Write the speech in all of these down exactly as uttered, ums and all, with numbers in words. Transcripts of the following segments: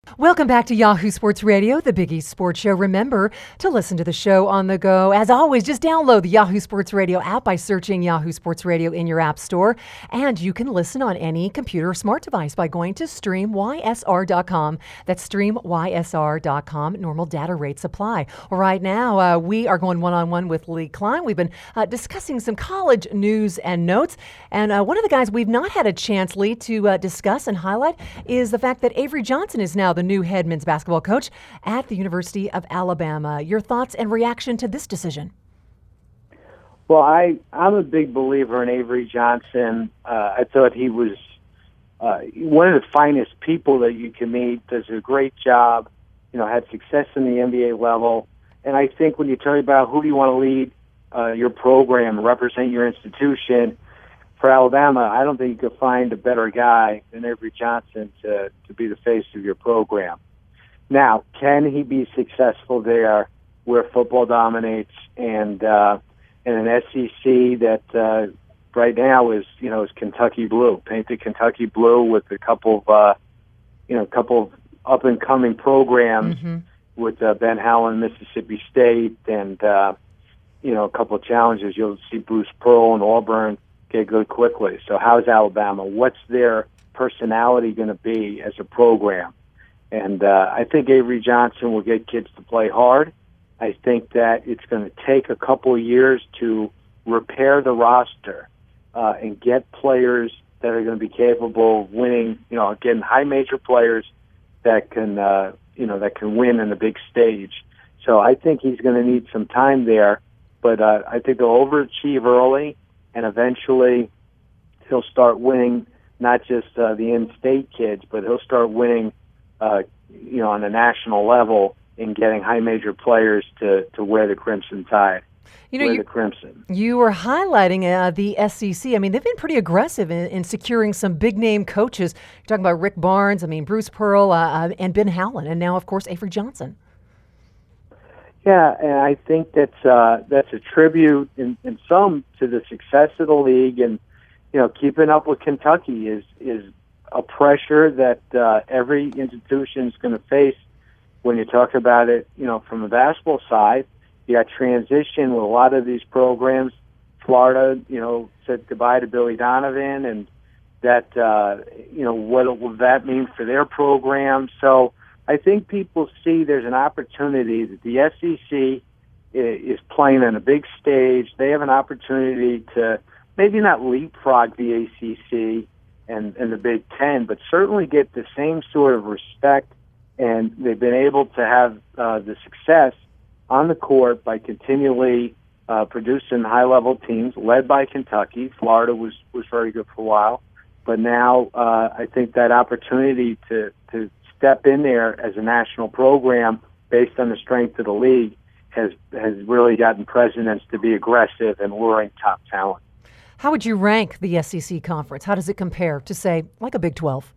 Welcome back to Yahoo Sports Radio, the Big East Sports Show. Remember to listen to the show on the go. As always, just download the Yahoo Sports Radio app by searching Yahoo Sports Radio in your app store. And you can listen on any computer or smart device by going to stream y s r dot com. That's stream y s r dot com. Normal data rates apply. Well, right now, uh, we are going one-on-one with Lee Klein. We've been uh, discussing some college news and notes. And uh, one of the guys we've not had a chance, Lee, to uh, discuss and highlight is the fact that Avery Johnson is now the new head men's basketball coach at the University of Alabama. Your thoughts and reaction to this decision? Well, I, I'm a big believer in Avery Johnson. Uh, I thought he was uh, one of the finest people that you can meet, does a great job, you know, had success in the N B A level. And I think when you talk about who do you want to lead uh, your program, represent your institution, for Alabama, I don't think you could find a better guy than Avery Johnson to, to be the face of your program. Now, can he be successful there where football dominates and uh, in an S E C that uh, right now is, you know, is Kentucky blue, painted Kentucky blue with a couple of, uh, you know, a couple of up and coming programs mm-hmm. with uh, Ben Howland, Mississippi State, and uh, you know, a couple of challenges. You'll see Bruce Pearl and Auburn get good quickly. So how's Alabama? What's their personality going to be as a program? And uh, I think Avery Johnson will get kids to play hard. I think that it's going to take a couple of years to repair the roster uh, and get players that are going to be capable of winning, you know, getting high major players that can, uh, you know, that can win in the big stage. So I think he's going to need some time there, but uh, I think they'll overachieve early. And eventually, he'll start winning not just uh, the in-state kids, but he'll start winning, uh, you know, on a national level in getting high major players to, to wear the Crimson Tide. You know, wear you, the Crimson. You were highlighting uh, the S E C. I mean, they've been pretty aggressive in, in securing some big-name coaches. You're talking about Rick Barnes, I mean, Bruce Pearl, uh, and Ben Howland, and now, of course, Avery Johnson. Yeah, and I think that's uh, that's a tribute in, in some to the success of the league, and you know, keeping up with Kentucky is is a pressure that uh, every institution is going to face when you talk about it. You know, from the basketball side, you got transition with a lot of these programs. Florida, you know, said goodbye to Billy Donovan, and that uh, you know, what will that mean for their program? So I think people see there's an opportunity that the S E C is playing on a big stage. They have an opportunity to maybe not leapfrog the A C C and, and the Big Ten, but certainly get the same sort of respect. And they've been able to have uh, the success on the court by continually uh, producing high-level teams led by Kentucky. Florida was, was very good for a while. But now uh, I think that opportunity to, to step in there as a national program based on the strength of the league has has really gotten presidents to be aggressive and luring top talent. How would you rank the S E C conference? How does it compare to, say, like a Big twelve?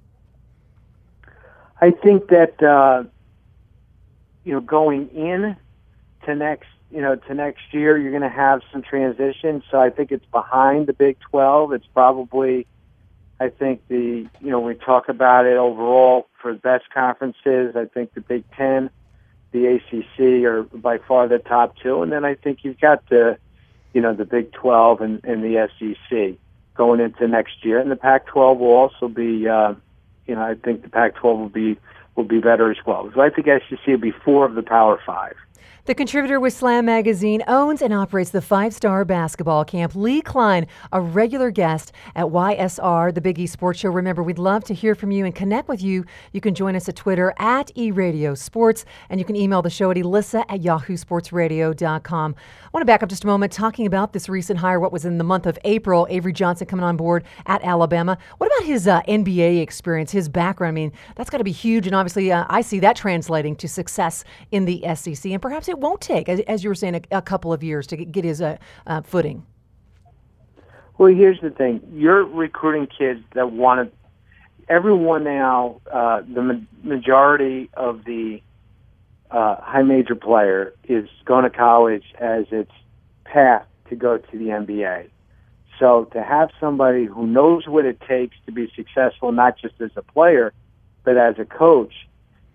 I think that uh, you know, going in to next you know to next year, you're going to have some transition. So I think it's behind the Big twelve. It's probably, I think the, you know, we talk about it overall for the best conferences. I think the Big Ten, the A C C are by far the top two. And then I think you've got the, you know, the Big twelve and, and the S E C going into next year. And the Pac twelve will also be, uh, you know, I think the Pac twelve will be, will be better as well. So I think S E C will be four of the Power Five. The contributor with Slam Magazine owns and operates the five-star basketball camp. Lee Klein, a regular guest at Y S R, the Big East Sports Show. Remember, we'd love to hear from you and connect with you. You can join us at Twitter at eRadioSports, and you can email the show at elissa at yahoo sports radio dot com. I want to back up just a moment talking about this recent hire, what was in the month of April, Avery Johnson coming on board at Alabama. What about his uh, N B A experience, his background? I mean, that's got to be huge, and obviously uh, I see that translating to success in the S E C, and perhaps it won't take, as, as you were saying, a, a couple of years to get, get his uh, uh, footing. Well, here's the thing. You're recruiting kids that want to – everyone now, uh, the ma- majority of the uh, high major player is going to college as its path to go to the N B A. So to have somebody who knows what it takes to be successful, not just as a player, but as a coach,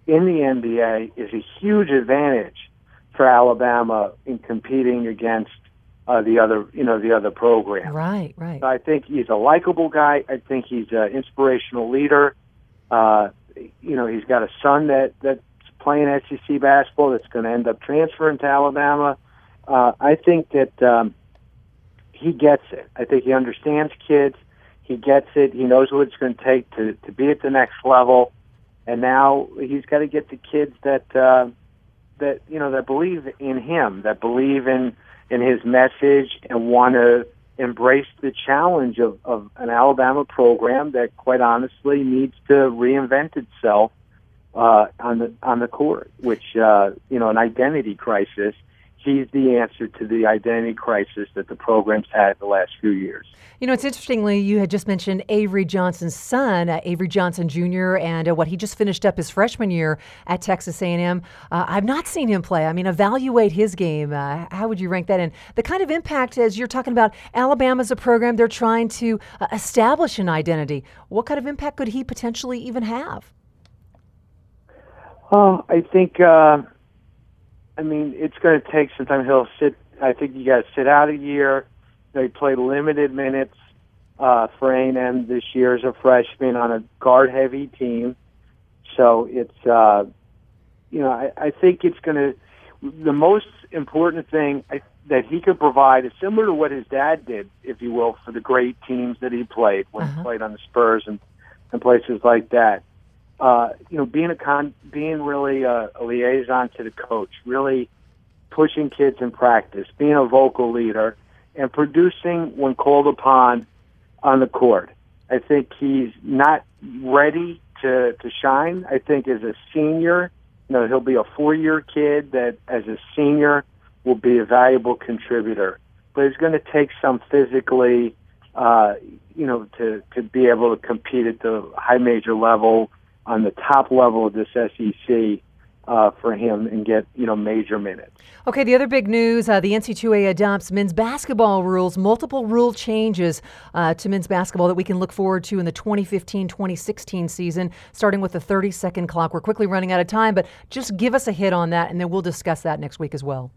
in the N B A is a huge advantage for Alabama in competing against uh, the other, you know, the other program. Right, right. So I think he's a likable guy. I think he's an inspirational leader. Uh, you know, he's got a son that that's playing S E C basketball that's going to end up transferring to Alabama. Uh, I think that um, he gets it. I think he understands kids. He gets it. He knows what it's going to take to to be at the next level. And now he's got to get the kids that uh, that you know that believe in him, that believe in in his message, and want to embrace the challenge of, of an Alabama program that, quite honestly, needs to reinvent itself uh, on the on the court. Which uh, you know, an identity crisis. He's the answer to the identity crisis that the program's had the last few years. You know, it's interestingly, you had just mentioned Avery Johnson's son, uh, Avery Johnson Junior, and uh, what he just finished up his freshman year at Texas A and M. Uh, I've not seen him play. I mean, evaluate his game. Uh, how would you rank that? And the kind of impact, as you're talking about, Alabama's a program they're trying to uh, establish an identity. What kind of impact could he potentially even have? Oh, I think... Uh, I mean, it's going to take some time. He'll sit. I think you got to sit out a year. They played limited minutes uh, for A and M this year as a freshman on a guard-heavy team. So it's, uh, you know, I, I think it's going to. The most important thing I, that he could provide is similar to what his dad did, if you will, for the great teams that he played when uh-huh. he played on the Spurs and, and places like that. Uh, you know, being a con, being really a, a liaison to the coach, really pushing kids in practice, being a vocal leader, and producing when called upon on the court. I think he's not ready to, to shine. I think as a senior, you know, he'll be a four-year kid that as a senior will be a valuable contributor. But it's going to take some physically, uh, you know, to, to be able to compete at the high major level on the top level of this S E C uh, for him and get, you know, major minutes. Okay, the other big news, uh, the N C double A adopts men's basketball rules, multiple rule changes uh, to men's basketball that we can look forward to in the twenty fifteen twenty sixteen season, starting with the thirty-second clock. We're quickly running out of time, but just give us a hit on that, and then we'll discuss that next week as well.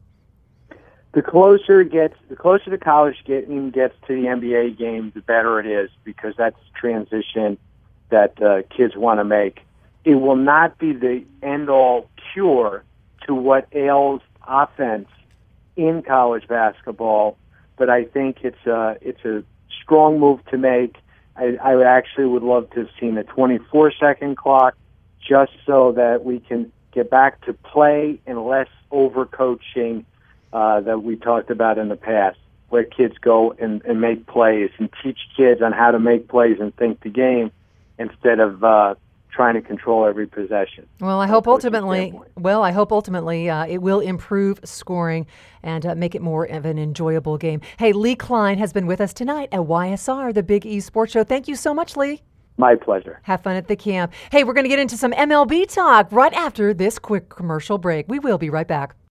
The closer it gets, the closer the college game gets to the N B A game, the better it is, because that's transition that uh, kids want to make. It will not be the end-all cure to what ails offense in college basketball, but I think it's a, it's a strong move to make. I, I actually would love to have seen a twenty-four second clock just so that we can get back to play and less overcoaching uh, that we talked about in the past, where kids go and, and make plays and teach kids on how to make plays and think the game, instead of uh, trying to control every possession. Well, I hope ultimately, well, I hope ultimately uh, it will improve scoring and uh, make it more of an enjoyable game. Hey, Lee Klein has been with us tonight at Y S R, the Big East Sports Show. Thank you so much, Lee. My pleasure. Have fun at the camp. Hey, we're going to get into some M L B talk right after this quick commercial break. We will be right back.